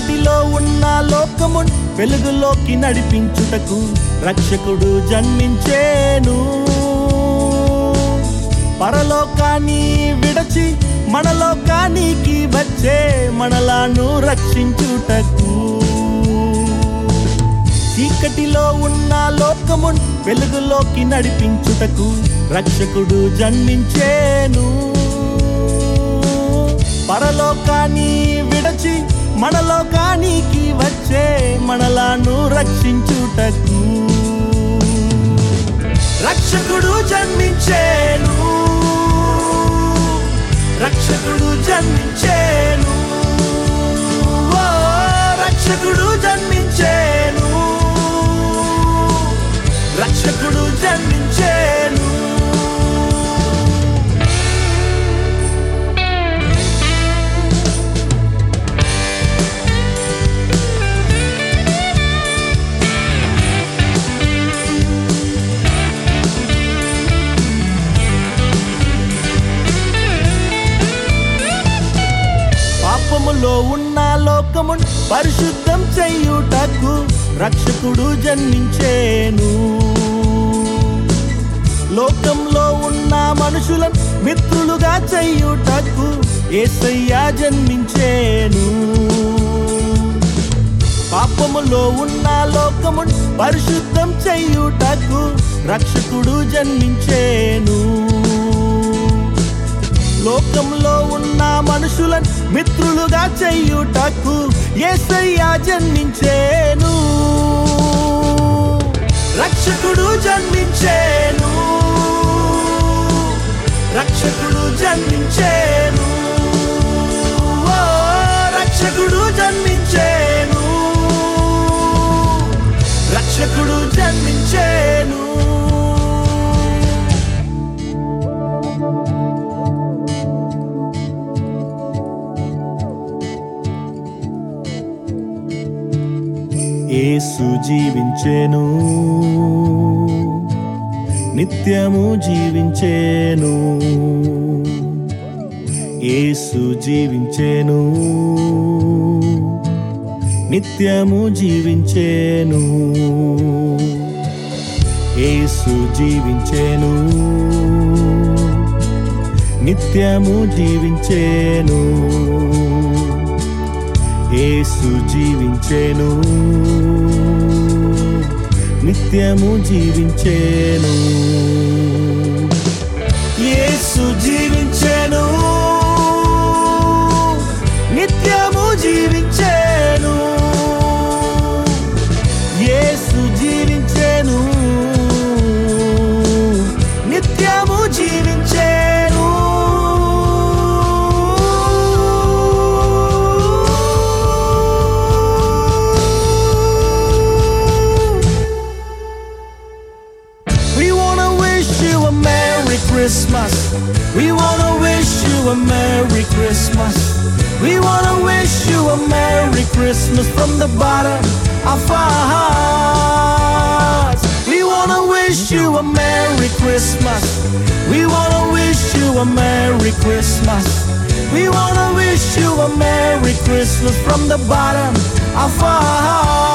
చీకటిలో ఉన్న లోకమున్ వెలుగులోకి నడిపించుటకు రక్షకుడు జన్మించేను. పరలోకాన్ని విడచి మనలోకానికి వచ్చే మనలను రక్షించుటకు. చీకటిలో ఉన్న లోకమున్ వెలుగులోకి నడిపించుటకు రక్షకుడు జన్మించేను. పరలోకాన్ని విడచి మనలోకానికి వచ్చే మనలను రక్షించుటకు రక్షకుడు జన్మించేను. రక్షకుడు జన్మించేను. ఓ రక్షకుడు జన్మించేను. రక్షకుడు జన్మించేను. పాపములో ఉన్న లోకమున్ పరిశుద్ధం చేయుటకు రక్షకుడు జన్మించేను. లోకంలో ఉన్న మనుషులను మిత్రులుగా చేయుటకు యేసయ్య జన్మించేను. పాపములో ఉన్న లోకమున్ పరిశుద్ధం చేయుటకు రక్షకుడు జన్మించేను. లోకంలో ఉన్న మనుషులను మిత్రులుగా చేయుటకు యేసయ్య జన్మించేను. రక్షకుడు జన్మించేను. రక్షకుడు జన్మించేను. ఓ రక్షకుడు జన్మించేను. రక్షకుడు జన్మించేను. యేసు జీవించేను. నిత్యము జీవించేను. యేసు జీవించేను. నిత్యము జీవించేను. యేసు జీవించేను. నిత్యము జీవించేను. యేసు జీవించేను. నిత్యము జీవించేను. యేసు జీవించేను. నిత్యము జీవించేను. యేసు జీవించేను. నిత్యము జీవించేను. Christmas. We wanna wish you a Merry Christmas. We wanna wish you a Merry Christmas from the bottom of our hearts. We wanna wish you a Merry Christmas. We wanna wish you a Merry Christmas. We wanna wish you a Merry Christmas from the bottom of our hearts.